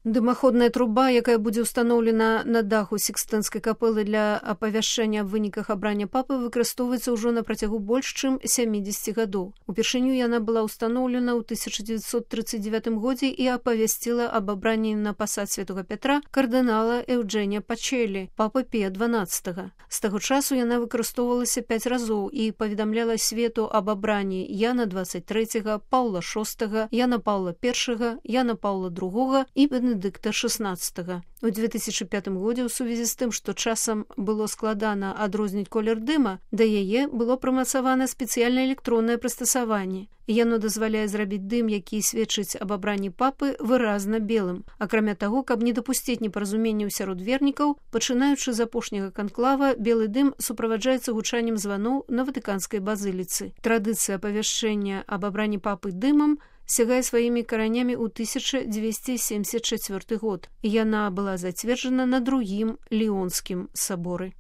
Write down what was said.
Дымаходная труба, якая будзе ўстаноўлена на даху Сікстэнскай капэлы для апавяшчэння аб выніках абрання папы, выкарыстоўваецца ўжо на працягу больш чым 70 гадоў. Упершыню яна была ўстаноўлена ў 1939 годзе і апавясціла аб абранні на пасад святога Пятра кардынала Еўджэнія Пачэлі, папы Пія XII. З таго часу яна выкарыстоўвалася 5 разоў і паведамляла свету аб абранні Яна XXIII, Паўла VI, Яна Паўла I, Яна Паўла II і Бенедыкта XVI. У 2005 годзе ў сувязі з тым, што часам было складана адрозніць колер дыма, да яе было прымацавана спецыяльнае электроннае прыстасаванне. Яно дазваляе зрабіць дым, які сведчыць аб абранні папы, выразна белым. Акрамя таго, каб не дапусціць непаразуменняў сярод вернікаў, пачынаючы з апошняга канклава, белы дым суправаджаецца гучаннем званоў на Ватыканскай базыліцы. Традыцыя апавяшчэння аб абранні папы дымам сягае сваімі каранямі ў 1274 год. Яна была зацверджана на другім Ліонскім саборы.